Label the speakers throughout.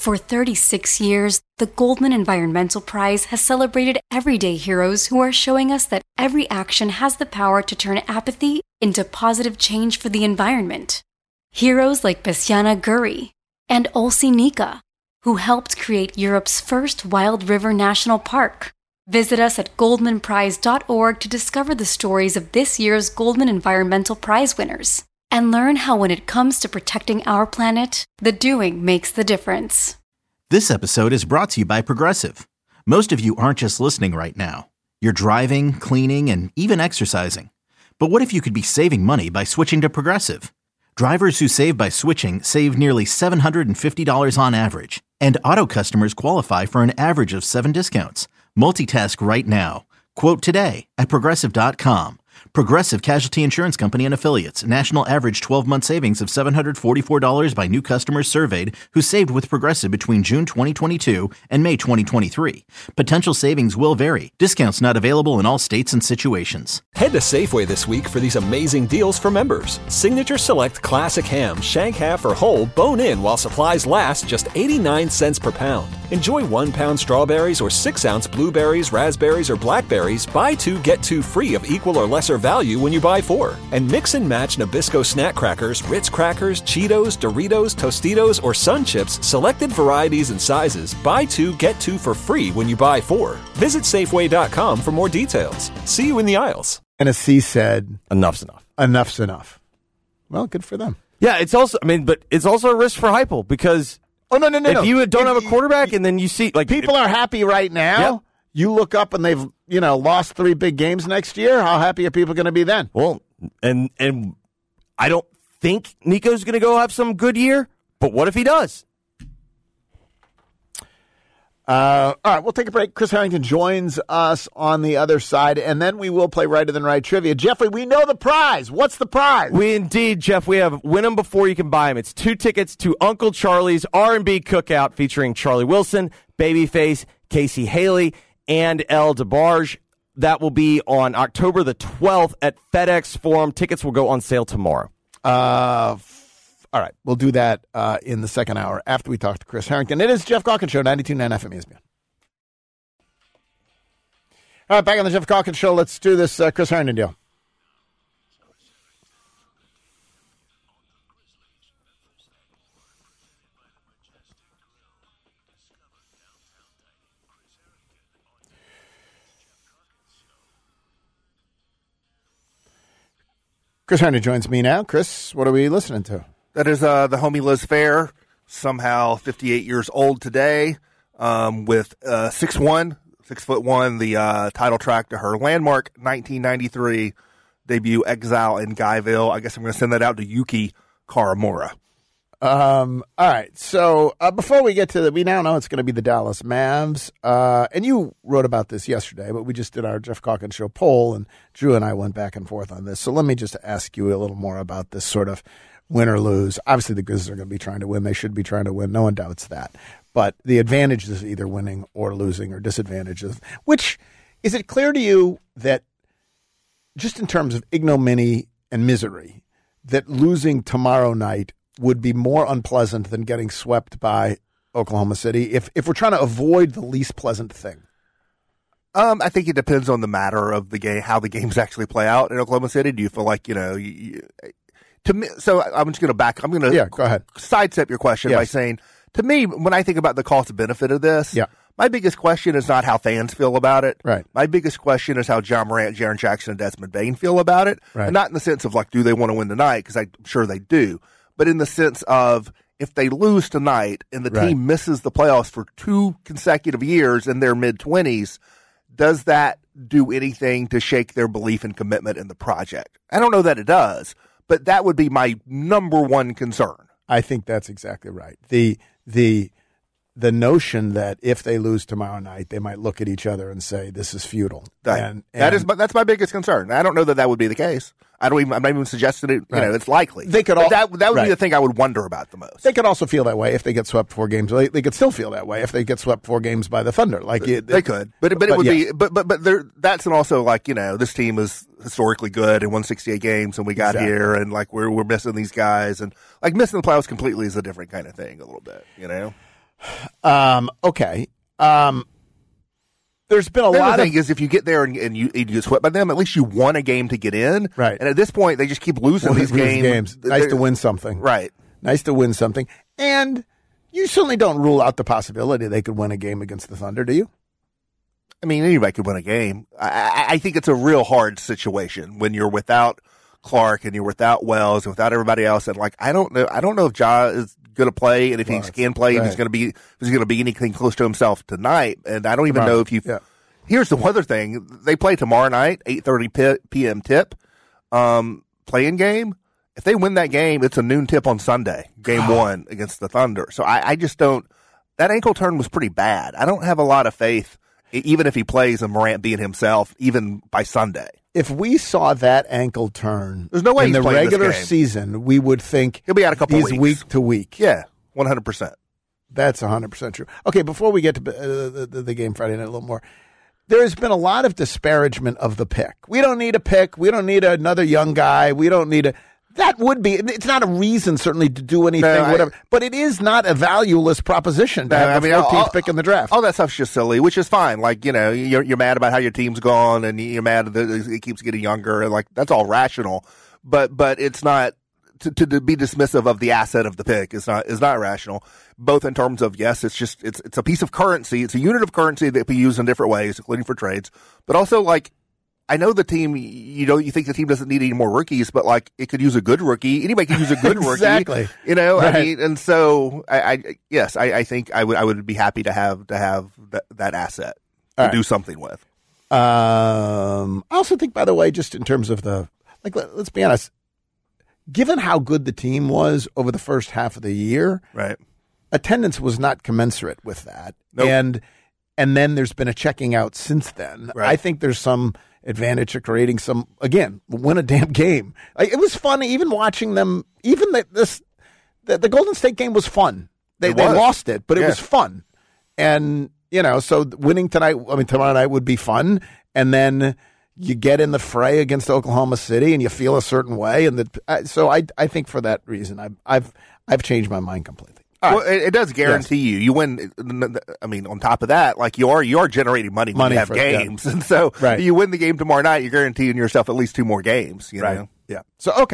Speaker 1: For 36 years, the Goldman Environmental Prize has celebrated everyday heroes who are showing us that every action has the power to turn apathy into positive change for the environment. Heroes like Bessiana Guri and Olsi Nika, who helped create Europe's first wild river national park. Visit us at goldmanprize.org to discover the stories of this year's Goldman Environmental Prize winners and learn how when it comes to protecting our planet, the doing makes the difference.
Speaker 2: This episode is brought to you by Progressive. Most of you aren't just listening right now. You're driving, cleaning, and even exercising. But what if you could be saving money by switching to Progressive? Drivers who save by switching save nearly $750 on average, and auto customers qualify for an average of 7 discounts. Multitask right now. Quote today at Progressive.com. Progressive Casualty Insurance Company and Affiliates. National average 12-month savings of $744 by new customers surveyed who saved with Progressive between June 2022 and May 2023. Potential savings will vary. Discounts not available in all states and situations.
Speaker 3: Head to Safeway this week for these amazing deals for members. Signature Select Classic Ham, Shank Half or Whole, bone-in while supplies last, just 89 cents per pound. Enjoy 1-pound strawberries or 6-ounce blueberries, raspberries, or blackberries. Buy 2, get 2 free of equal or lesser value when you buy 4. And mix and match Nabisco snack crackers, Ritz crackers, Cheetos, Doritos, Tostitos, or Sun Chips, selected varieties and sizes. Buy 2, get 2 for free when you buy 4. Visit Safeway.com for more details. See you in the aisles.
Speaker 4: Tennessee said,
Speaker 5: enough's enough.
Speaker 4: Enough's enough. Well, good for them.
Speaker 5: Yeah, it's also, but it's also a risk for Heupel because
Speaker 4: no.
Speaker 5: If you don't have a quarterback and then you see, like,
Speaker 4: people are happy right now. Yep. You look up and they've, lost 3 big games next year. How happy are people going to be then?
Speaker 5: Well, and I don't think Nico's going to go have some good year, but what if he does?
Speaker 4: All right, we'll take a break. Chris Harrington joins us on the other side, and then we will play Righter Than Right trivia. Jeffrey, we know the prize. What's the prize?
Speaker 5: We indeed, Jeff. We have Win 'em Before You Can Buy 'em. It's 2 tickets to Uncle Charlie's R&B Cookout featuring Charlie Wilson, Babyface, Casey Haley, and El DeBarge. That will be on October the 12th at FedEx Forum. Tickets will go on sale tomorrow.
Speaker 4: All right, we'll do that in the second hour after we talk to Chris Harrington. It is Jeff Calkins Show, 92.9 FM ESPN. All right, back on the Jeff Calkins Show. Let's do this Chris Harrington deal. Chris Harrington joins me now. Chris, what are we listening to?
Speaker 6: That is the homie Liz Phair, somehow 58 years old today, with 6'1", 6'1", the title track to her landmark 1993 debut, Exile in Guyville. I guess I'm going to send that out to Yuki Karamura.
Speaker 4: All right, so before we get to we now know it's going to be the Dallas Mavs, and you wrote about this yesterday, but we just did our Jeff Calkins Show poll, and Drew and I went back and forth on this. So let me just ask you a little more about this sort of win or lose. Obviously, the Grizzlies are going to be trying to win. They should be trying to win. No one doubts that. But the advantage is either winning or losing, or disadvantages. Which, is it clear to you that just in terms of ignominy and misery, that losing tomorrow night would be more unpleasant than getting swept by Oklahoma City if we're trying to avoid the least pleasant thing?
Speaker 6: I think it depends on the matter of the game, how the games actually play out in Oklahoma City. Do you feel like, to me, so I'm just going to I'm going to
Speaker 4: go ahead.
Speaker 6: Sidestep your question by saying, to me, when I think about the cost benefit of this, my biggest question is not how fans feel about it.
Speaker 4: Right.
Speaker 6: My biggest question is how John Morant, Jaren Jackson, and Desmond Bane feel about it.
Speaker 4: Right.
Speaker 6: And not in the sense of do they want to win tonight? Because I'm sure they do. But in the sense of if they lose tonight and the team misses the playoffs for 2 consecutive years in their mid-20s, does that do anything to shake their belief and commitment in the project? I don't know that it does. But that would be my number one concern.
Speaker 4: I think that's exactly right. The notion that if they lose tomorrow night, they might look at each other and say, this is futile.
Speaker 6: That's my biggest concern. I don't know that would be the case. I'm not even suggesting it. It's likely.
Speaker 4: They could
Speaker 6: that would be the thing I would wonder about the most.
Speaker 4: They could also feel that way if they get swept 4 games. They could still feel that way if they get swept 4 games by the Thunder.
Speaker 6: They could, but it would be. But that's also this team is historically good and won 68 games, and we got here, and we're missing these guys, and missing the playoffs completely is a different kind of thing, a little bit.
Speaker 4: Okay. There's been a
Speaker 6: The
Speaker 4: lot
Speaker 6: other
Speaker 4: of
Speaker 6: thing is if you get there and you get swept by them, at least you won a game to get in.
Speaker 4: Right.
Speaker 6: And at this point, they just keep losing these games.
Speaker 4: Nice to win something.
Speaker 6: Right.
Speaker 4: Nice to win something. And you certainly don't rule out the possibility they could win a game against the Thunder, do you?
Speaker 6: I mean, anybody could win a game. I think it's a real hard situation when you're without Clark and you're without Wells and without everybody else. And like, I don't know if Ja is going to play and if he can play and he's going to be anything close to himself tonight. And I don't even know if Here's the other thing. They play tomorrow night, 8:30 p.m. tip, play-in game. If they win that game, it's a noon tip on Sunday, game one against the Thunder. So I just don't – that ankle turn was pretty bad. I don't have a lot of faith, even if he plays and Morant being himself, even by Sunday.
Speaker 4: If we saw that ankle turn
Speaker 6: There's no way
Speaker 4: in
Speaker 6: he's
Speaker 4: the
Speaker 6: playing this
Speaker 4: regular
Speaker 6: game.
Speaker 4: season, we would think
Speaker 6: He'll be out a couple
Speaker 4: he's
Speaker 6: weeks.
Speaker 4: week to week.
Speaker 6: Yeah, 100%.
Speaker 4: That's 100% true. Okay, before we get to the game Friday night a little more, there has been a lot of disparagement of the pick. We don't need a pick. We don't need another young guy. We don't need a – that would be – it's not a reason certainly to do anything, whatever. But it is not a valueless proposition to have the 14th pick in the draft.
Speaker 6: All that stuff's just silly, which is fine. Like, you know, you're mad about how your team's gone and you're mad that it keeps getting younger. Like, that's all rational. But it's not – to be dismissive of the asset of the pick is not rational. Both in terms of, yes, it's a piece of currency. It's a unit of currency that can be used in different ways, including for trades. But also, like, I know the team, you think the team doesn't need any more rookies, but like it could use a good rookie. Anybody can use a good rookie.
Speaker 4: Exactly.
Speaker 6: You know,
Speaker 4: Right.
Speaker 6: I mean, and so I think I would be happy to have that asset to do something with.
Speaker 4: I also think, by the way, just in terms of let's be honest, given how good the team was over the first half of the year,
Speaker 6: Right.
Speaker 4: attendance was not commensurate with that.
Speaker 6: Nope.
Speaker 4: And then there's been a checking out since then.
Speaker 6: Right.
Speaker 4: I think there's some advantage to creating some, again, win a damn game. It was fun even watching them. Even the Golden State game was fun. They lost it, but it was fun. And, you know, so winning tomorrow night would be fun. And then you get in the fray against Oklahoma City and you feel a certain way. And so I think for that reason, I've changed my mind completely.
Speaker 6: Well, it does guarantee you win. I mean, on top of that, like you are generating money when you have games, and so you win the game tomorrow night, you're guaranteeing yourself at least 2 more games. You know?
Speaker 4: Yeah. So okay,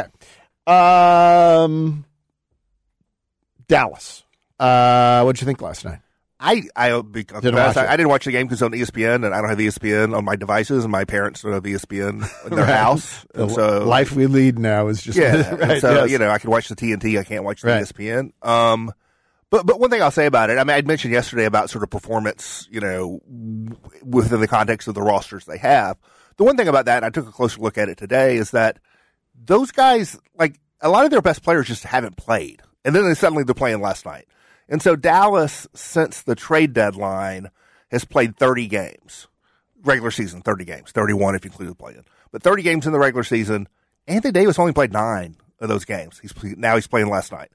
Speaker 4: Dallas. What'd you think last night?
Speaker 6: I didn't watch the game because on ESPN, and I don't have ESPN on my devices, and my parents don't have ESPN in their house. And so
Speaker 4: life we lead now is just
Speaker 6: right. So you know, I can watch the TNT, I can't watch the ESPN. But one thing I'll say about it, I mean, I'd mentioned yesterday about sort of performance, you know, within the context of the rosters they have. The one thing about that, and I took a closer look at it today, is that those guys, like a lot of their best players just haven't played. And then suddenly they're playing last night. And so Dallas, since the trade deadline, has played 30 games. Regular season, 30 games. 31 if you include the play-in. But 30 games in the regular season. Anthony Davis only played 9 of those games. He's playing last night.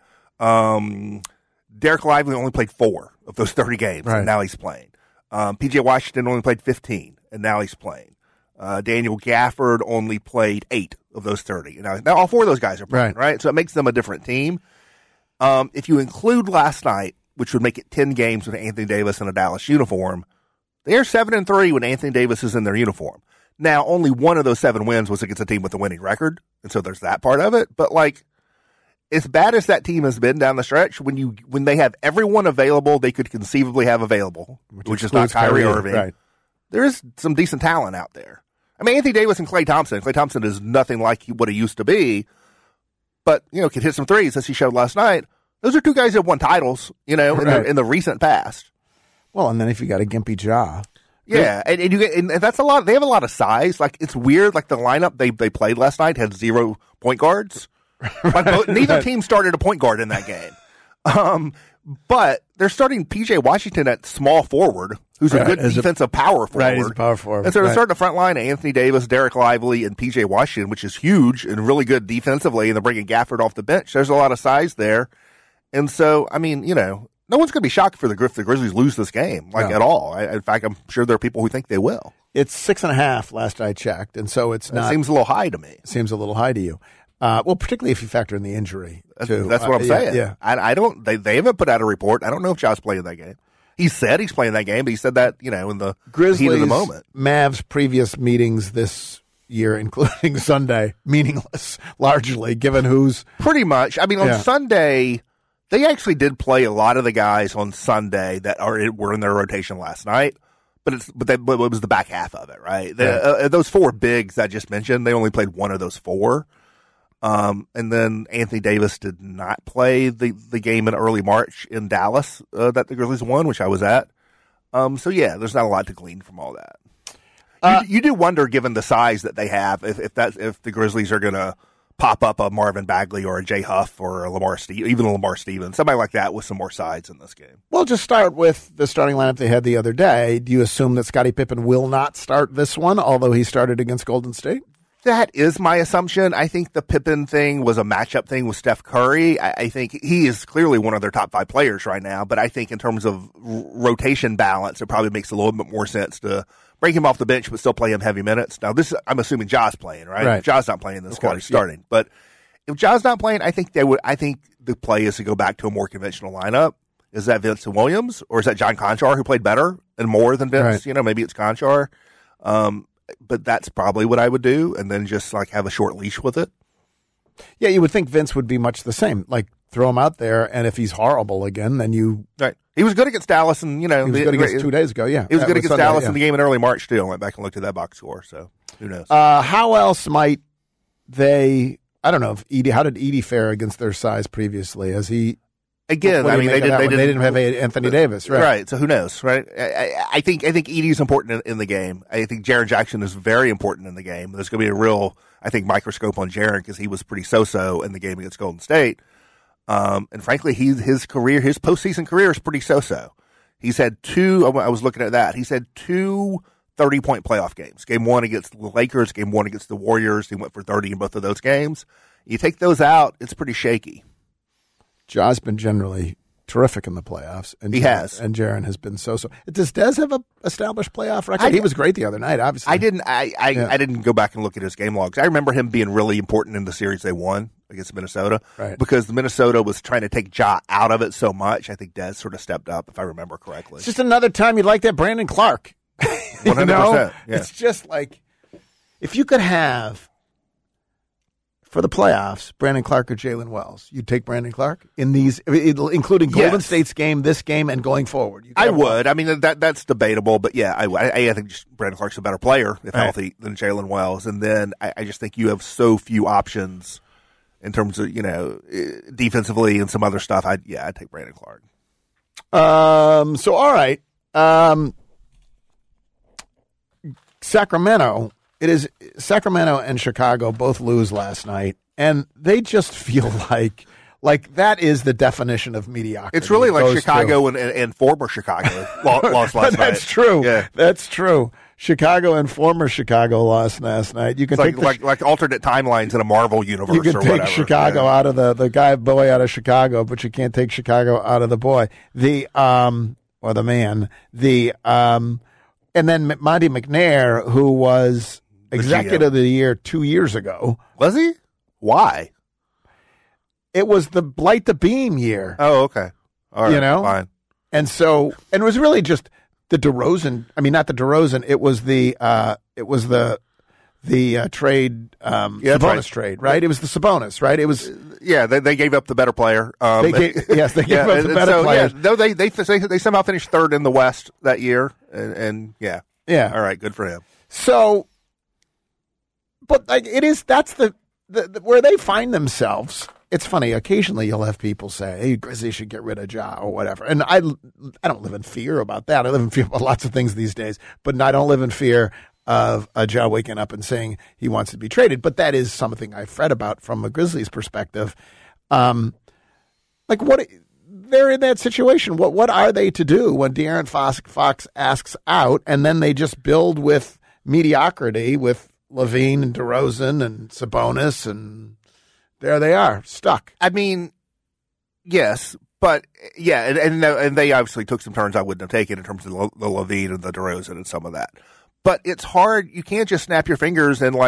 Speaker 6: Derek Lively only played 4 of those 30 games, and now he's playing. P.J. Washington only played 15, and now he's playing. Daniel Gafford only played 8 of those 30. Now all 4 of those guys are playing, right? So it makes them a different team. If you include last night, which would make it 10 games with Anthony Davis in a Dallas uniform, they're 7-3 when Anthony Davis is in their uniform. Now, only one of those 7 wins was against a team with a winning record, and so there's that part of it. But like, as bad as that team has been down the stretch, when they have everyone available they could conceivably have available, which is not Kyrie Irving, there is some decent talent out there. I mean, Anthony Davis and Klay Thompson. Klay Thompson is nothing like what he used to be, but you know, can hit some threes as he showed last night. Those are 2 guys that won titles, you know, in the recent past.
Speaker 4: Well, and then if you got a gimpy Ja.
Speaker 6: Yeah, and that's a lot. They have a lot of size. Like, it's weird. Like, the lineup they played last night had 0 point guards. Like, neither team started a point guard in that game. But they're starting P.J. Washington at small forward, who's a good defensive power forward.
Speaker 4: Right, he's a power forward.
Speaker 6: And so they're starting the front line of Anthony Davis, Derek Lively, and P.J. Washington, which is huge and really good defensively, and they're bringing Gafford off the bench. There's a lot of size there. And so, I mean, you know, no one's going to be shocked if the Grizzlies lose this game, at all. In fact, I'm sure there are people who think they will.
Speaker 4: It's 6.5 last I checked, and so it's not.
Speaker 6: It seems a little high to me.
Speaker 4: Seems a little high to you. Well, particularly if you factor in the injury, too.
Speaker 6: That's what I'm saying.
Speaker 4: Yeah.
Speaker 6: I don't. They haven't put out a report. I don't know if Ja's playing that game. he said he's playing that game, but he said that, in the
Speaker 4: Grizzlies,
Speaker 6: heat of the moment.
Speaker 4: Mavs previous meetings this year, including Sunday, meaningless, largely, given who's...
Speaker 6: Pretty much. I mean, on Sunday, they actually did play a lot of the guys on Sunday that were in their rotation last night, but it was the back half of it, right? Those four bigs I just mentioned, they only played one of those four. And then Anthony Davis did not play the game in early March in Dallas that the Grizzlies won, which I was at. So yeah, there's not a lot to glean from all that. You do wonder, given the size that they have, if the Grizzlies are going to pop up a Marvin Bagley or a Jay Huff or a even a Lamar Stevens, somebody like that with some more size in this game.
Speaker 4: Well, just start with the starting lineup they had the other day. Do you assume that Scottie Pippen will not start this one, although he started against Golden State?
Speaker 6: That is my assumption. I think the Pippen thing was a matchup thing with Steph Curry. I think he is clearly one of their top 5 players right now, but I think in terms of rotation balance, it probably makes a little bit more sense to break him off the bench but still play him heavy minutes. Now, I'm assuming Ja's playing, right? If Ja's not playing, then Scottie's starting. Yeah. But if Ja's not playing, I think the play is to go back to a more conventional lineup. Is that Vincent Williams or is that John Conchar, who played better and more than Vince? Right. Maybe it's Conchar. But that's probably what I would do, and then just have a short leash with it.
Speaker 4: Yeah, you would think Vince would be much the same. Throw him out there, and if he's horrible again, then you...
Speaker 6: Right. He was good against Dallas, and,
Speaker 4: He was good against 2 days ago, yeah.
Speaker 6: He was good against Sunday, Dallas in the game in early March, too. I went back and looked at that box score, so who knows?
Speaker 4: How else might they... I don't know, how did Edey fare against their size previously? Has he...
Speaker 6: Again,
Speaker 4: they didn't have Anthony Davis, right?
Speaker 6: Right. So who knows, right? I think Edey is important in the game. I think Jaren Jackson is very important in the game. There's going to be a real, microscope on Jaren because he was pretty so-so in the game against Golden State. And frankly, his postseason career is pretty so-so. He's had I was looking at that. He's had 2 30-point playoff games. Game 1 against the Lakers, game 1 against the Warriors. He went for 30 in both of those games. You take those out, it's pretty shaky.
Speaker 4: Ja's been generally terrific in the playoffs. And
Speaker 6: he has.
Speaker 4: And Jaren has been so-so. Does Dez have an established playoff record? He was great the other night, obviously.
Speaker 6: I didn't go back and look at his game logs. I remember him being really important in the series they won against Minnesota.
Speaker 4: Right.
Speaker 6: Because the Minnesota was trying to take Ja out of it so much. I think Dez sort of stepped up, if I remember correctly.
Speaker 4: It's just another time you'd like that Brandon Clark.
Speaker 6: 100%. Yeah.
Speaker 4: It's just if you could have... For the playoffs, Brandon Clark or Jalen Wells, you'd take Brandon Clark in these, including Golden State's game, this game, and going forward.
Speaker 6: I would. I mean, that's debatable, but yeah, I think just Brandon Clark's a better player, if healthy, than Jalen Wells. And then I just think you have so few options in terms of, defensively and some other stuff. I'd take Brandon Clark.
Speaker 4: So, all right. Sacramento. It is Sacramento and Chicago both lose last night, and they just feel like that is the definition of mediocrity.
Speaker 6: It's really like Chicago and former Chicago lost last night.
Speaker 4: That's true.
Speaker 6: Yeah.
Speaker 4: That's true. Chicago and former Chicago lost last night. You can take
Speaker 6: like alternate timelines in a Marvel universe.
Speaker 4: You can take
Speaker 6: whatever.
Speaker 4: Chicago out of the boy out of Chicago, but you can't take Chicago out of the boy. Or the man. And then Monty McNair, who was Executive of the Year 2 years ago.
Speaker 6: Was he? Why?
Speaker 4: It was the Blight the Beam year.
Speaker 6: Oh, okay. All right, fine.
Speaker 4: And it was really just the DeRozan. I mean, not the DeRozan. It was the trade, Sabonis trade, right? It was the Sabonis, right? It was.
Speaker 6: Yeah, they gave up the better player.
Speaker 4: They gave up the better player.
Speaker 6: No, they somehow finished third in the West that year, and yeah. All right, good for him.
Speaker 4: So. But that's the where they find themselves. It's funny. Occasionally, you'll have people say, "Hey, Grizzlies should get rid of Ja or whatever." And I don't live in fear about that. I live in fear about lots of things these days, but I don't live in fear of Ja waking up and saying he wants to be traded. But that is something I've read about from a Grizzlies perspective. What they're in that situation. What are they to do when De'Aaron Fox asks out, and then they just build with mediocrity with Levine and DeRozan and Sabonis, and there they are, stuck.
Speaker 6: I mean, yes, but yeah, and they obviously took some turns I wouldn't have taken in terms of the Levine and the DeRozan and some of that. But it's hard. You can't just snap your fingers and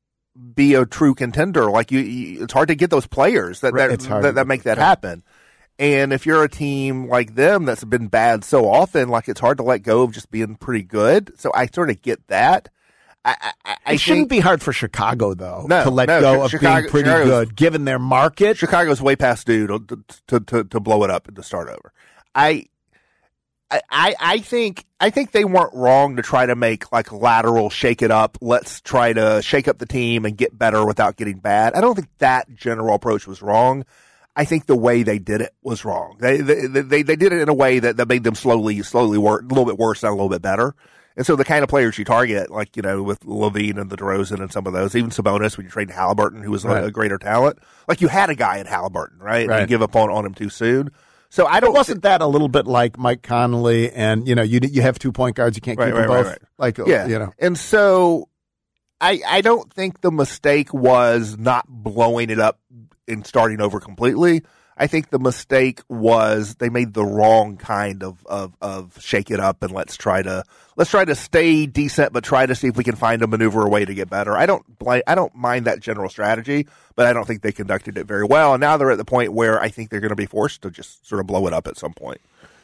Speaker 6: be a true contender. It's hard to get those players that make that happen. And if you're a team like them that's been bad so often, like it's hard to let go of just being pretty good. So I sort of get that.
Speaker 4: It shouldn't be hard for Chicago, though,
Speaker 6: to
Speaker 4: let go of being pretty good, given their market.
Speaker 6: Chicago's way past due to blow it up and to start over. I think they weren't wrong to try to make like lateral shake it up. Let's try to shake up the team and get better without getting bad. I don't think that general approach was wrong. I think the way they did it was wrong. They did it in a way that made them slowly work a little bit worse, not a little bit better. And so the kind of players you target, like, with Levine and the DeRozan and some of those, even Sabonis when you trade Halliburton, who was a greater talent, like you had a guy in Halliburton, right? And you give up on him too soon. So wasn't
Speaker 4: that a little bit like Mike Conley and, you have 2 point guards, you can't keep them both.
Speaker 6: Right. And so I don't think the mistake was not blowing it up and starting over completely. I think the mistake was they made the wrong kind of shake it up and let's try to stay decent, but try to see if we can find a maneuver, a way to get better. I don't mind that general strategy, but I don't think they conducted it very well. And now they're at the point where I think they're going to be forced to just sort of blow it up at some point.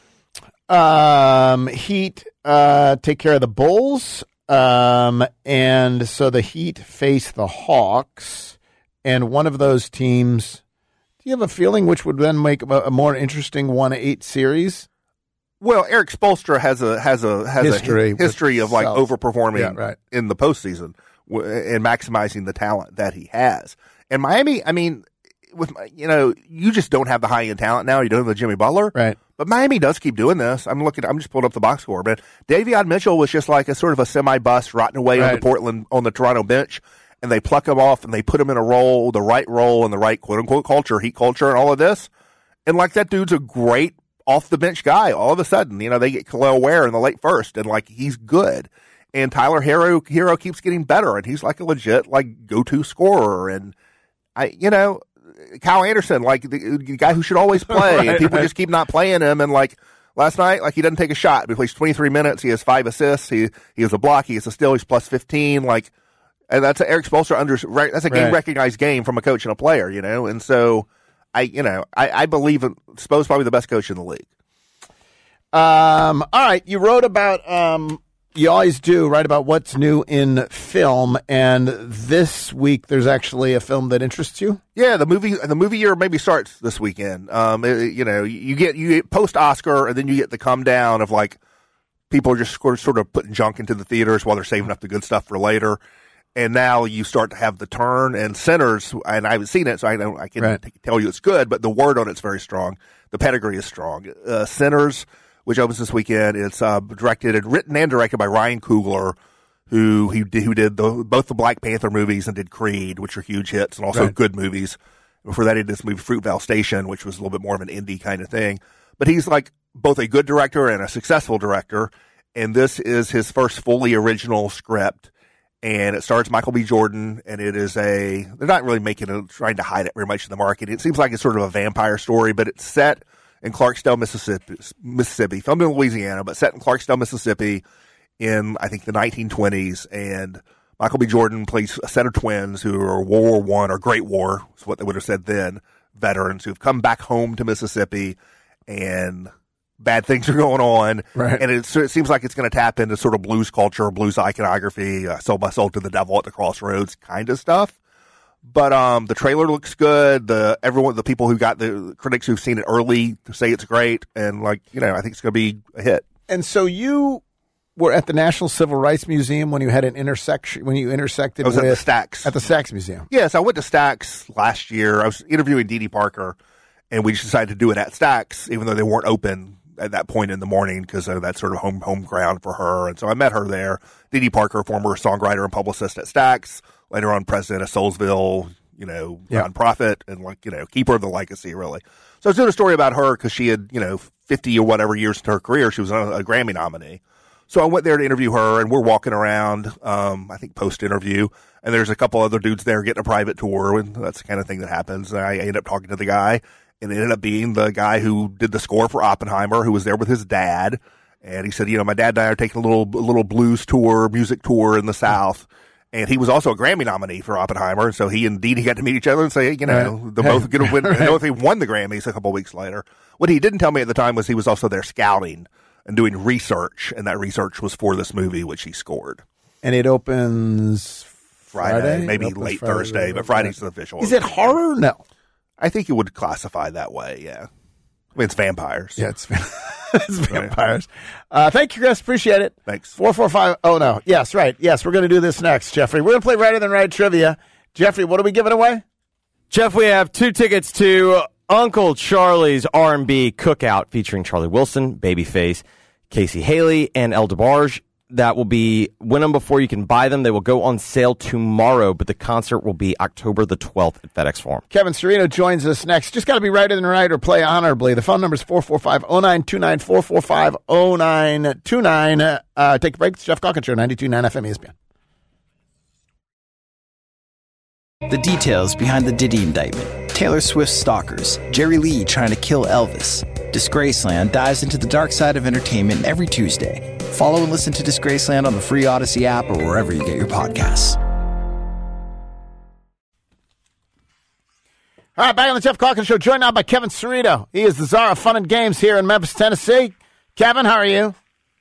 Speaker 4: Heat take care of the Bulls, and so the Heat face the Hawks, and one of those teams. Do you have a feeling which would then make a more interesting 1-8 series?
Speaker 6: Well, Eric Spoelstra has a history of like overperforming in the postseason and maximizing the talent that he has. And Miami, I mean, you just don't have the high end talent now. You don't have the Jimmy Butler,
Speaker 4: right?
Speaker 6: But Miami does keep doing this. I'm just pulling up the box score, but Davion Mitchell was just like a sort of a semi-bust rotting away on the Toronto bench. And they pluck him off and they put him in a role, the right role and the right quote unquote culture, Heat culture and all of this. And like that dude's a great off the bench guy. All of a sudden, they get Khalil Ware in the late first and like he's good. And Tyler Hero keeps getting better and he's like a legit like go-to scorer. And Kyle Anderson, like the guy who should always play and people just keep not playing him. And like last night, like he doesn't take a shot. He plays 23 minutes. He has 5 assists. He has a block. He has a steal. He's plus 15. Like, and that's Eric Spoelstra that's a game recognized game from a coach and a player, And so I believe Spo's probably the best coach in the league.
Speaker 4: All right. You wrote about, you always do write about what's new in film. And this week there's actually a film that interests you.
Speaker 6: Yeah. The movie year maybe starts this weekend. You get post Oscar and then you get the come down of like people are just sort of putting junk into the theaters while they're saving up the good stuff for later. And now you start to have the turn and Sinners, and I haven't seen it, so I can't tell you it's good, but the word on it's very strong. The pedigree is strong. Sinners, which opens this weekend, it's written and directed by Ryan Coogler, who did both the Black Panther movies and did Creed, which are huge hits and also good movies. Before that, he did this movie Fruitvale Station, which was a little bit more of an indie kind of thing. But he's like both a good director and a successful director, and this is his first fully original script. And it stars Michael B. Jordan, and it is they're not really trying to hide it very much in the market. It seems like it's sort of a vampire story, but it's set in Clarksdale, Mississippi, filmed in Louisiana, but set in Clarksdale, Mississippi in, I think, the 1920s. And Michael B. Jordan plays a set of twins who are World War I, or Great War, is what they would have said then, veterans who've come back home to Mississippi, and bad things are going on, and it seems like it's going to tap into sort of blues culture, blues iconography, sold my soul to the devil at the crossroads kind of stuff. But the trailer looks good. The people who got the critics who've seen it early say it's great, and I think it's going to be a hit.
Speaker 4: And so you were at the National Civil Rights Museum when you had an intersected. I was
Speaker 6: at the Stax.
Speaker 4: At the Stax Museum.
Speaker 6: Yes, I went to Stax last year. I was interviewing Dee Dee Parker, and we just decided to do it at Stax, even though they weren't open at that point in the morning because that's sort of home ground for her. And so I met her there. Dee Dee Parker, former songwriter and publicist at Stax, later on president of Soulsville, nonprofit, and keeper of the legacy, really. So I was doing a story about her because she had, 50 or whatever years into her career, she was a Grammy nominee. So I went there to interview her, and we're walking around, I think post-interview, and there's a couple other dudes there getting a private tour, and that's the kind of thing that happens. And I ended up talking to the guy, and it ended up being the guy who did the score for Oppenheimer, who was there with his dad. And he said, my dad and I are taking a little blues tour, music tour in the South. And he was also a Grammy nominee for Oppenheimer, so he got to meet each other and say, they're both going to win. They won the Grammys a couple of weeks later. What he didn't tell me at the time was he was also there scouting and doing research, and that research was for this movie, which he scored.
Speaker 4: And it opens
Speaker 6: Friday? Maybe late Thursday, but Friday's the official.
Speaker 4: Is it horror? No.
Speaker 6: I think it would classify that way, yeah. I mean, it's vampires.
Speaker 4: Yeah, it's vampires. Thank you, Chris. Appreciate it.
Speaker 6: Thanks.
Speaker 4: 445. Oh, no. Yes, right. Yes, we're going to do this next, Jeffrey. We're going to play Righter Than Right trivia. Jeffrey, what are we giving away?
Speaker 5: Jeff, we have 2 tickets to Uncle Charlie's R&B Cookout featuring Charlie Wilson, Babyface, Casey Haley, and El DeBarge. That will be win them before you can buy them. They will go on sale tomorrow, but the concert will be October the 12th at FedEx Forum.
Speaker 4: Kevin Serino joins us next. Just got to be Righter Than Right or play honorably. The phone number is 445-0929, 445-0929. Take a break. It's Jeff Calkins Show, 92.9 FM ESPN.
Speaker 7: The details behind the Diddy indictment, Taylor Swift's stalkers, Jerry Lee trying to kill Elvis. Disgraceland dives into the dark side of entertainment every Tuesday. Follow and listen to Disgraceland on the free Odyssey app or wherever you get your podcasts.
Speaker 4: All right, back on the Jeff Calkins Show, joined now by Kevin Serino. He is the czar of fun and games here in Memphis, Tennessee. Kevin, how are you?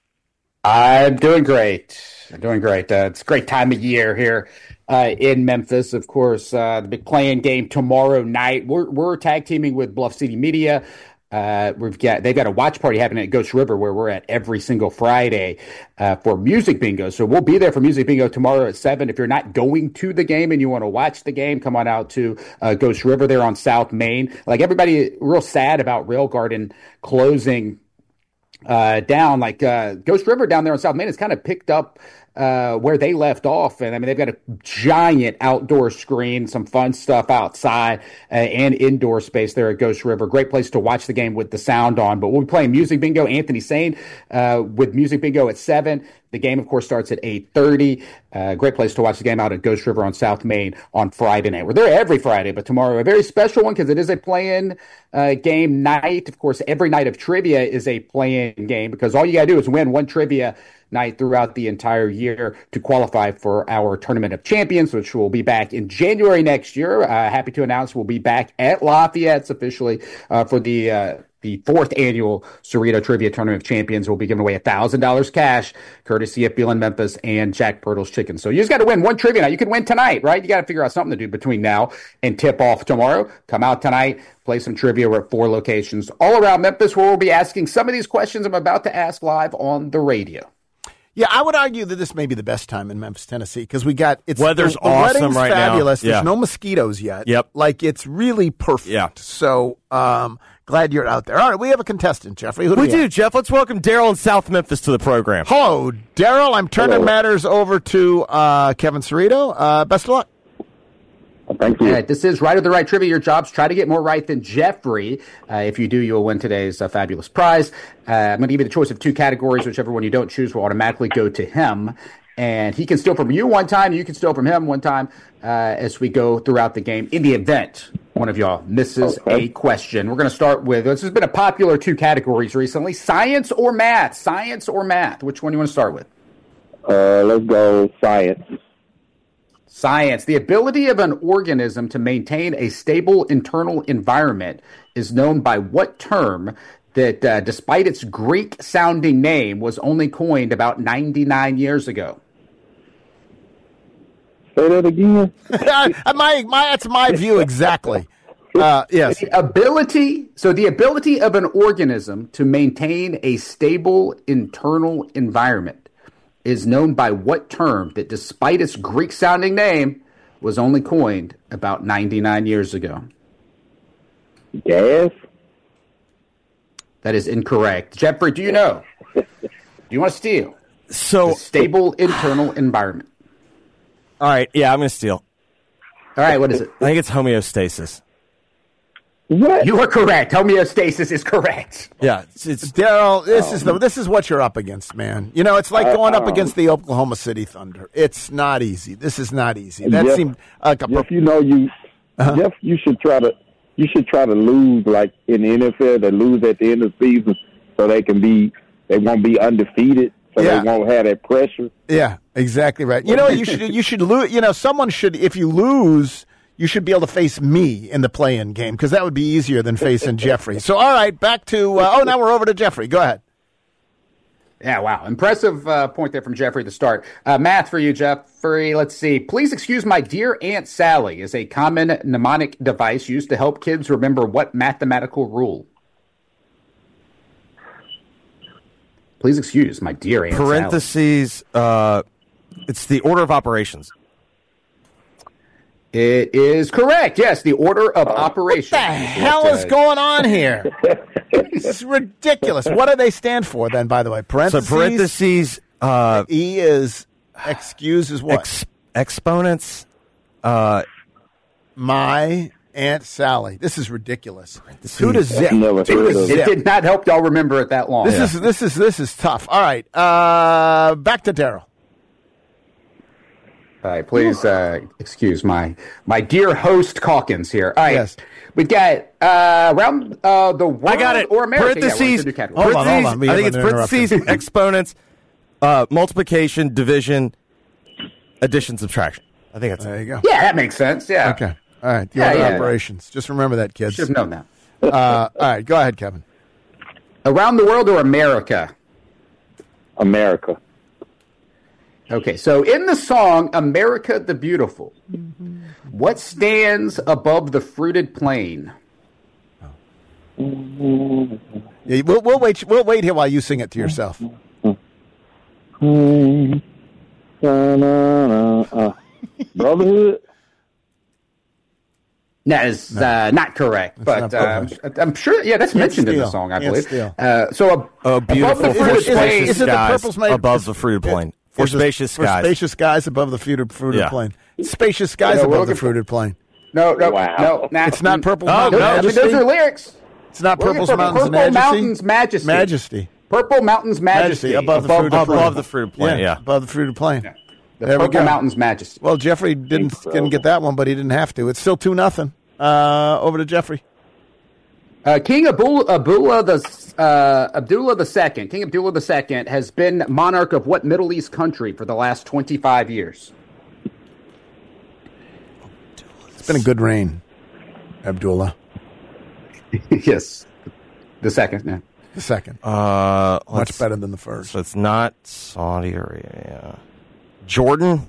Speaker 8: I'm doing great. It's a great time of year here in Memphis. Of course, the big playing game tomorrow night. We're tag teaming with Bluff City Media. They've got a watch party happening at Ghost River where we're at every single Friday for Music Bingo. So we'll be there for Music Bingo tomorrow at 7. If you're not going to the game and you want to watch the game, come on out to Ghost River there on South Main. Like, everybody real sad about Rail Garden closing down. Like, Ghost River down there on South Main has kind of picked up where they left off. And I mean, they've got a giant outdoor screen, some fun stuff outside, and indoor space there at Ghost River. Great place to watch the game with the sound on. But we'll be playing Music Bingo. Anthony Sane with Music Bingo at 7. The game, of course, starts at 8:30. Great place to watch the game out at Ghost River on South Main on Friday night. We're there every Friday, but tomorrow a very special one because it is a play-in game night. Of course, every night of trivia is a play-in game because all you got to do is win one trivia night throughout the entire year to qualify for our Tournament of Champions, which will be back in January next year. Happy to announce we'll be back at Lafayette's officially for the 4th annual Cerrito Trivia Tournament of Champions. Will be giving away $1,000 cash, courtesy of Beal & Memphis and Jack Pirtle's Chicken. So you just got to win one trivia night. You can win tonight, right? You got to figure out something to do between now and tip-off tomorrow. Come out tonight, play some trivia. We're at 4 locations all around Memphis where we'll be asking some of these questions I'm about to ask live on the radio.
Speaker 4: Yeah, I would argue that this may be the best time in Memphis, Tennessee, because
Speaker 5: weather's
Speaker 4: the
Speaker 5: awesome right
Speaker 4: fabulous.
Speaker 5: now. Yeah.
Speaker 4: There's no mosquitoes yet.
Speaker 5: Yep.
Speaker 4: Like, it's really perfect.
Speaker 5: Yeah.
Speaker 4: So, glad you're out there. All right, we have a contestant, Jeffrey. Who do we
Speaker 5: do,
Speaker 4: have?
Speaker 5: Jeff. Let's welcome Daryl in South Memphis to the program.
Speaker 4: Hello, Daryl. I'm turning matters over to Kevin Serino. Best of luck.
Speaker 9: Thank you.
Speaker 8: All right, this is Right or the Right Trivia. Your job's try to get more right than Jeffrey. If you do, you'll win today's fabulous prize. I'm going to give you the choice of 2 categories. Whichever one you don't choose will automatically go to him. And he can steal from you one time. You can steal from him one time as we go throughout the game. In the event one of y'all misses a question, we're going to start with, this has been a popular 2 categories recently, science or math. Science or math. Which one do you want to start with?
Speaker 9: Let's go science.
Speaker 8: Science. The ability of an organism to maintain a stable internal environment is known by what term that, despite its Greek-sounding name, was only coined about 99 years ago?
Speaker 9: Say that again.
Speaker 4: That's my view exactly. Yes.
Speaker 8: The ability of an organism to maintain a stable internal environment is known by what term that, despite its Greek-sounding name, was only coined about 99 years ago?
Speaker 9: Gas?
Speaker 8: That is incorrect. Jeffrey, do you know? Do you want to steal?
Speaker 5: So,
Speaker 8: stable internal environment.
Speaker 5: All right, yeah, I'm going to steal.
Speaker 8: All right, what is it?
Speaker 5: I think it's homeostasis.
Speaker 9: What?
Speaker 8: You are correct. Homeostasis is correct.
Speaker 5: Yeah, it's
Speaker 4: Daryl. This is what you're up against, man. You know, it's like going up against the Oklahoma City Thunder. It's not easy. This is not easy. That
Speaker 9: Jeff,
Speaker 4: seemed like a.
Speaker 9: Jeff, Jeff, you should try to lose like in the NFL. They lose at the end of the season so they won't be undefeated. so they won't have that pressure.
Speaker 4: Yeah, exactly right. You know, you should lose. You know, someone should. If you lose, you should be able to face me in the play-in game because that would be easier than facing Jeffrey. So, all right, back to. Now we're over to Jeffrey. Go ahead.
Speaker 8: Yeah, wow. Impressive point there from Jeffrey to start. Math for you, Jeffrey. Let's see. Please excuse my dear Aunt Sally is a common mnemonic device used to help kids remember what mathematical rule? Please excuse my dear Aunt
Speaker 5: Parentheses,
Speaker 8: Sally.
Speaker 5: It's the order of operations.
Speaker 8: It is correct. Yes, the order of operations.
Speaker 4: What the hell is going on here? It's ridiculous. What do they stand for then, by the way? Parentheses?
Speaker 5: So parentheses.
Speaker 4: E is excuse is what?
Speaker 5: Exponents.
Speaker 4: My Aunt Sally. This is ridiculous. Who does zip?
Speaker 8: It did not help y'all remember it that long.
Speaker 4: This is tough. All right. Back to Daryl.
Speaker 8: All right, please excuse my dear host Calkins here. All right,
Speaker 4: yes.
Speaker 8: We've got around the world
Speaker 5: I got it.
Speaker 8: or America.
Speaker 5: Parentheses.
Speaker 8: Yeah,
Speaker 4: hold on.
Speaker 5: I think it's parentheses, exponents, multiplication, division, addition, subtraction. I think that's
Speaker 4: there. You go.
Speaker 8: Yeah, that makes sense. Yeah.
Speaker 4: Okay. All right. The other operations. Just remember that, kids.
Speaker 8: Should have known that.
Speaker 4: All right. Go ahead, Kevin.
Speaker 8: Around the world or America?
Speaker 9: America.
Speaker 8: Okay, so in the song America the Beautiful, what stands above the fruited plain?
Speaker 4: Yeah, we'll wait. We'll wait here while you sing it to yourself.
Speaker 9: Brotherhood.
Speaker 8: That is not correct, but I'm sure. Yeah, that's mentioned in the song, I believe. So
Speaker 5: beautiful
Speaker 8: above the fruited plain.
Speaker 4: Is it the purple's made
Speaker 5: above the fruited plain? For spacious skies.
Speaker 4: For spacious skies above the fruited plain. Spacious skies above the fruited plain.
Speaker 8: No,
Speaker 9: Wow.
Speaker 4: It's not Purple
Speaker 8: No,
Speaker 4: Mountain Majesty.
Speaker 8: those are lyrics.
Speaker 4: It's not Purple
Speaker 8: Purple Mountains Majesty.
Speaker 4: Majesty.
Speaker 8: Purple Mountains Majesty.
Speaker 4: Above the fruited plain.
Speaker 5: Above the fruited plain, yeah.
Speaker 4: Above the fruited plain.
Speaker 8: Yeah. The
Speaker 4: There we
Speaker 8: Purple
Speaker 4: go.
Speaker 8: Mountains Majesty.
Speaker 4: Well, Jeffrey didn't get that one, but he didn't have to. It's still 2-0. Over to Jeffrey.
Speaker 8: King Abdullah II. King Abdullah II has been monarch of what Middle East country for the last 25 years?
Speaker 4: It's been a good reign, Abdullah.
Speaker 8: Yes, the second. Yeah.
Speaker 4: The second. Much better than the first.
Speaker 5: So it's not Saudi Arabia. Jordan?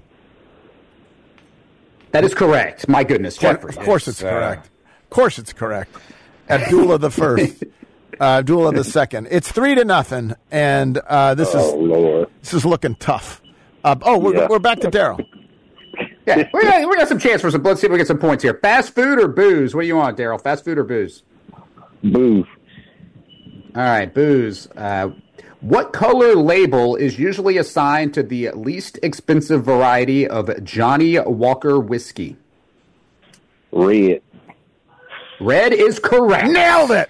Speaker 8: That is correct. My goodness, Jeffrey.
Speaker 4: Of course it's correct. Of course it's correct. Abdullah the first. Abdullah the second. It's 3-0, and this is looking tough. We're back to Daryl.
Speaker 8: Yeah, we got some chance for some. Let's see if we get some points here. Fast food or booze? What do you want, Daryl? Fast food or booze?
Speaker 9: Booze.
Speaker 8: All right, booze. What color label is usually assigned to the least expensive variety of Johnny Walker whiskey?
Speaker 9: Red.
Speaker 8: Red is correct.
Speaker 4: Nailed it.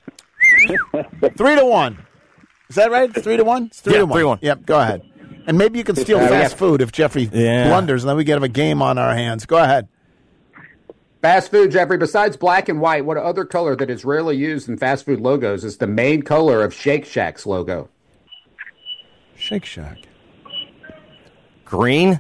Speaker 4: 3-1. Is that right? 3-1. It's 3-1.
Speaker 5: 3-1.
Speaker 4: Yep. Go ahead. And maybe you can steal fast food if Jeffrey blunders, and then we get a game on our hands. Go ahead.
Speaker 8: Fast food, Jeffrey. Besides black and white, what other color that is rarely used in fast food logos is the main color of Shake Shack's logo?
Speaker 4: Shake Shack.
Speaker 5: Green?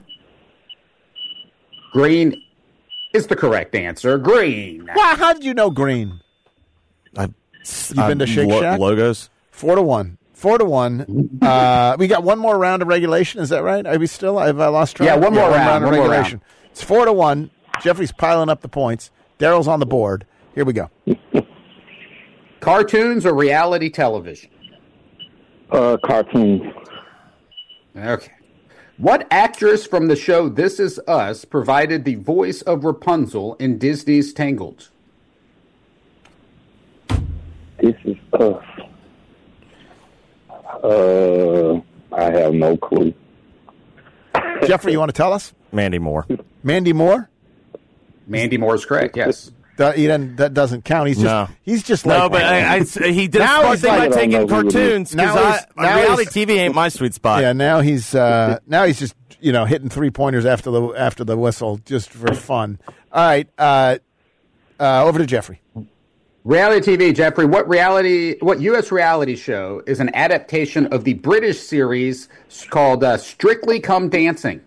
Speaker 8: Green is the correct answer. Green.
Speaker 4: Wow, how did you know green? You've been to Shake Shack?
Speaker 5: Logos?
Speaker 4: 4-1. 4-1. We got one more round of regulation. Is that right? Are we still? Have I lost track?
Speaker 8: Yeah, one more round
Speaker 4: of regulation. It's 4-1. Jeffrey's piling up the points. Daryl's on the board. Here we go.
Speaker 8: Cartoons or reality television?
Speaker 9: Cartoons.
Speaker 8: Okay. What actress from the show This Is Us provided the voice of Rapunzel in Disney's Tangled?
Speaker 9: This Is Us. I have no clue.
Speaker 4: Jeffrey, you want to tell us?
Speaker 5: Mandy Moore.
Speaker 4: Mandy Moore?
Speaker 8: Mandy Moore is correct, yes.
Speaker 4: That doesn't count. He's just like...
Speaker 5: No, but he did a smart thing by taking cartoons, because reality TV ain't my sweet spot.
Speaker 4: Yeah, now he's just, hitting three-pointers after the whistle just for fun. All right, over to Jeffrey.
Speaker 8: Reality TV, Jeffrey. What U.S. reality show is an adaptation of the British series called Strictly Come Dancing?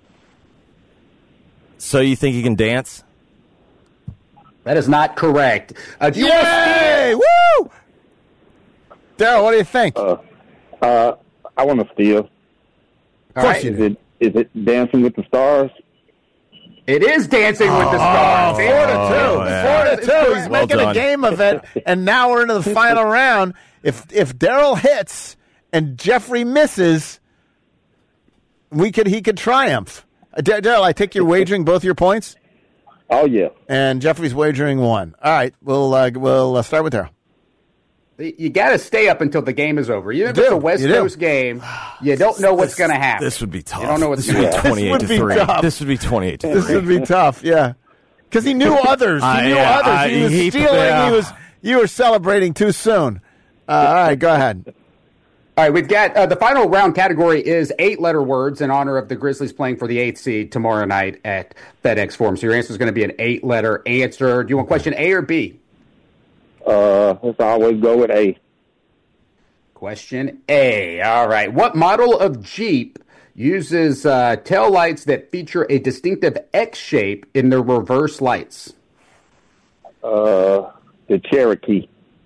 Speaker 5: So you think you can dance?
Speaker 8: That is not correct. Do you
Speaker 4: Yay! Woo! Daryl, what do you think?
Speaker 9: I want to steal.
Speaker 8: All right.
Speaker 9: Is it Dancing with the Stars?
Speaker 8: It is Dancing with the Stars.
Speaker 4: 4-2. He's making a game of it, and now we're into the final round. If Daryl hits and Jeffrey misses, he could triumph. Daryl, I take you're wagering both your points?
Speaker 9: Oh, yeah.
Speaker 4: And Jeffrey's wagering one. All right, we'll start with Daryl.
Speaker 8: You got to stay up until the game is over. Even if it's a West Coast game, you don't know what's going to happen.
Speaker 5: This would be tough.
Speaker 8: You don't know what's going to happen.
Speaker 5: 28-3. This would be 28-3.
Speaker 4: This would be tough, yeah. Because he knew others. He was stealing. You were celebrating too soon. All right, go ahead.
Speaker 8: All right, we've got the final round category is 8-letter words in honor of the Grizzlies playing for the 8th seed tomorrow night at FedEx Forum. So your answer is going to be an 8-letter answer. Do you want question A or B?
Speaker 9: Let's always go with A.
Speaker 8: Question A. All right. What model of Jeep uses tail lights that feature a distinctive X shape in the reverse lights?
Speaker 9: The Cherokee.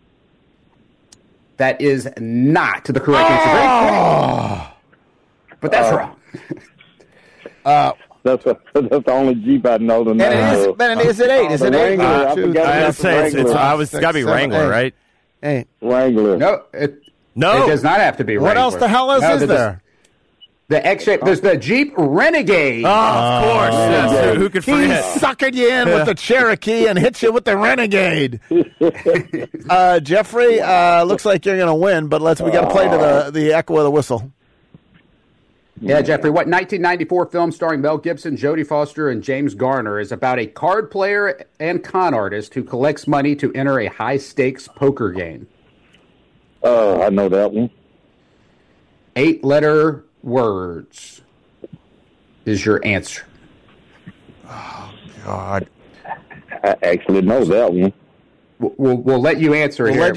Speaker 8: That is not the correct answer. But that's wrong.
Speaker 9: That's the only Jeep I know the name of.
Speaker 4: And is it 8? Is it 8?
Speaker 5: I'd say it's got to be Wrangler, right?
Speaker 4: 8.
Speaker 9: Wrangler.
Speaker 8: No, it does not have to be Wrangler.
Speaker 4: What else the hell is there?
Speaker 8: The X shape. There's the Jeep Renegade.
Speaker 5: Oh, of course. Yes. Who could forget?
Speaker 4: He's sucking you in with the Cherokee and hits you with the Renegade. Jeffrey, looks like you're going to win, but we got to play to the echo of the whistle.
Speaker 8: Yeah, Jeffrey, what 1994 film starring Mel Gibson, Jodie Foster, and James Garner is about a card player and con artist who collects money to enter a high-stakes poker game?
Speaker 9: I know that one.
Speaker 8: 8-letter words is your answer.
Speaker 5: Oh, God.
Speaker 9: I actually know that one.
Speaker 8: We'll let you answer here.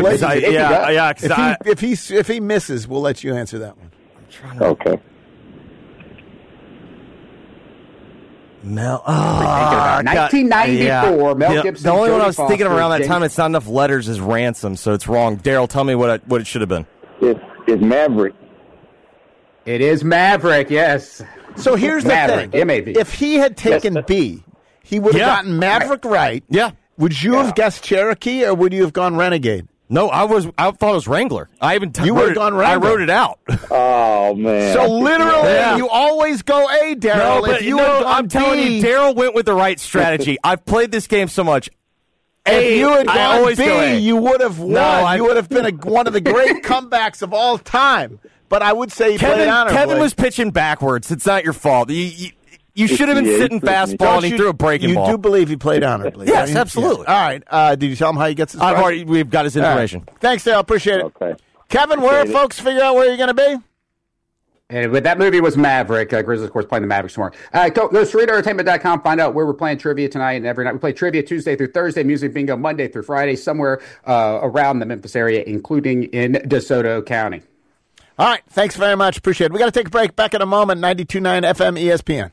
Speaker 4: If he misses, we'll let you answer that one.
Speaker 9: Okay.
Speaker 5: Mel.
Speaker 8: 1994. Mel Gibson.
Speaker 5: The only
Speaker 8: Jodie
Speaker 5: one I was thinking of around that
Speaker 8: James...
Speaker 5: time, it's not enough letters, is Ransom, so it's wrong. Daryl, tell me what it should have been.
Speaker 9: It's Maverick.
Speaker 8: It is Maverick, yes.
Speaker 4: So here's
Speaker 8: Maverick,
Speaker 4: the thing.
Speaker 8: M-A-V.
Speaker 4: If he had taken B, he would have gotten Maverick right.
Speaker 5: Yeah.
Speaker 4: Would you have guessed Cherokee, or would you have gone Renegade?
Speaker 5: No, I thought it was Wrangler.
Speaker 4: You would have gone Wrangler.
Speaker 5: I wrote it out.
Speaker 9: Oh, man.
Speaker 4: So literally, you always go A, Daryl.
Speaker 5: No, but I'm telling you, Daryl went with the right strategy. I've played this game so much.
Speaker 4: If you had gone B, you would have won.
Speaker 5: No,
Speaker 4: you would have been one of the great comebacks of all time. But I would say
Speaker 5: Kevin was pitching backwards. It's not your fault. You should have been sitting fastball, and he threw a breaking ball.
Speaker 4: You do believe he played honorably?
Speaker 5: Yes, absolutely.
Speaker 4: Yeah. All right. Did you tell him how he gets his prize?
Speaker 5: We've got his information.
Speaker 4: Right. Thanks, Dale. Appreciate it.
Speaker 9: Okay.
Speaker 4: Kevin, where do folks figure out where you're going to be?
Speaker 8: And with that movie was Maverick. Grizzlies, of course, playing the Mavericks tomorrow. Go to SerenaEntertainment.com. Find out where we're playing trivia tonight and every night. We play trivia Tuesday through Thursday, music bingo Monday through Friday, somewhere around the Memphis area, including in DeSoto County.
Speaker 4: All right. Thanks very much. Appreciate it. We got to take a break. Back in a moment. 92.9 FM ESPN.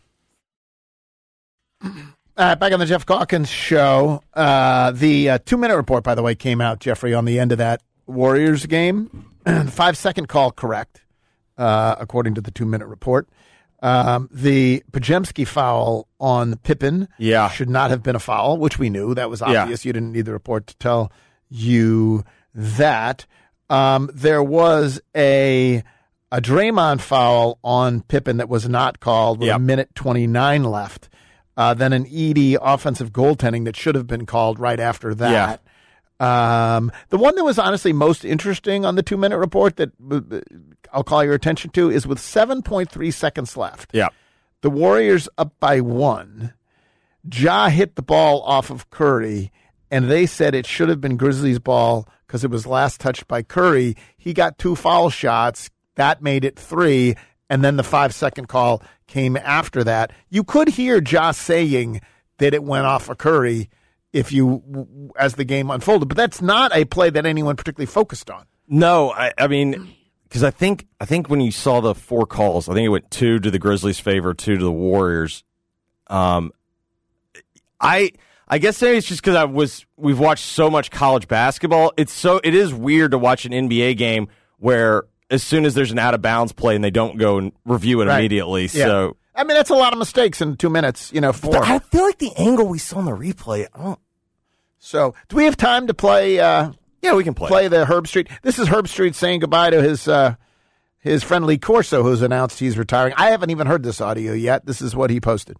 Speaker 4: Back on the Jeff Calkins show. The 2-minute report, by the way, came out, Jeffrey, on the end of that Warriors game. 5-second call correct, according to the 2-minute report. The Podziemski foul on Pippen should not have been a foul, which we knew. That was obvious. You didn't need the report to tell you that. There was a Draymond foul on Pippen that was not called with 1:29 left. Then an Edey offensive goaltending that should have been called right after that. The one that was honestly most interesting on the 2-minute report that I'll call your attention to is with 7.3 seconds left.
Speaker 5: Yeah.
Speaker 4: The Warriors up by 1. Ja hit the ball off of Curry, and they said it should have been Grizzlies' ball because it was last touched by Curry. He got 2 foul shots. That made it 3. And then the 5-second call came after that. You could hear Ja saying that it went off of Curry as the game unfolded. But that's not a play that anyone particularly focused on.
Speaker 5: No, I mean, because I think when you saw the 4 calls, I think it went 2 to the Grizzlies' favor, 2 to the Warriors. I guess maybe it's just because we've watched so much college basketball. It is weird to watch an NBA game where as soon as there's an out of bounds play and they don't go and review it immediately. Yeah. So
Speaker 4: I mean, that's a lot of mistakes in 2 minutes.
Speaker 5: I feel like the angle we saw in the replay.
Speaker 4: So do we have time to play?
Speaker 5: Yeah, we can play
Speaker 4: the Herb Street. This is Herb Street saying goodbye to his friend Lee Corso, who's announced he's retiring. I haven't even heard this audio yet. This is what he posted.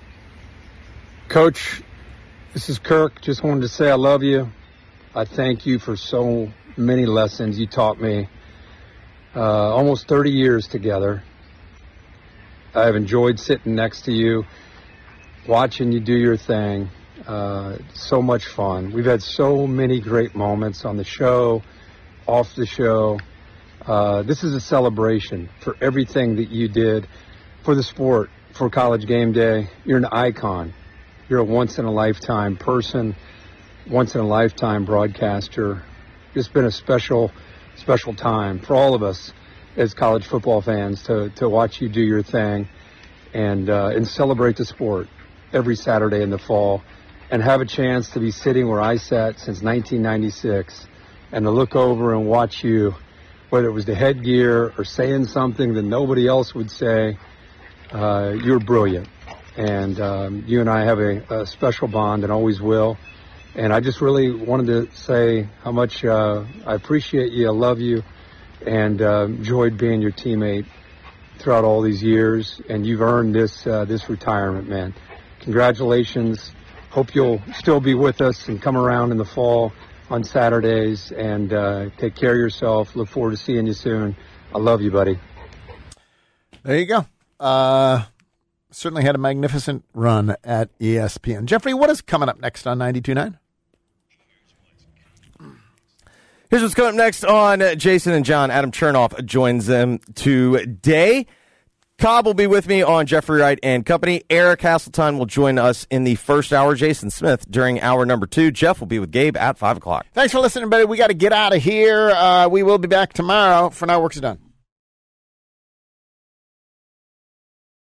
Speaker 10: Coach, this is Kirk. Just wanted to say I love you. I thank you for so many lessons you taught me. Almost 30 years together. I've enjoyed sitting next to you, watching you do your thing. So much fun. We've had so many great moments on the show, off the show. This is a celebration for everything that you did for the sport, for College Game Day. You're an icon. You're a once-in-a-lifetime person, once-in-a-lifetime broadcaster. It's been a special time for all of us as college football fans to watch you do your thing and celebrate the sport every Saturday in the fall and have a chance to be sitting where I sat since 1996 and to look over and watch you, whether it was the headgear or saying something that nobody else would say. You're brilliant. And you and I have a special bond and always will. And I just really wanted to say how much I appreciate you, I love you, and enjoyed being your teammate throughout all these years. And you've earned this retirement, man. Congratulations. Hope you'll still be with us and come around in the fall on Saturdays. And take care of yourself. Look forward to seeing you soon. I love you, buddy.
Speaker 4: There you go. Certainly had a magnificent run at ESPN. Jeffrey, what is coming up next on 92.9?
Speaker 5: Here's what's coming up next on Jason and John. Adam Chernoff joins them today. Cobb will be with me on Jeffrey Wright and Company. Eric Hasseltine will join us in the first hour. Jason Smith during hour number 2. Jeff will be with Gabe at 5 o'clock.
Speaker 4: Thanks for listening, everybody. We got to get out of here. We will be back tomorrow. For now, work's done.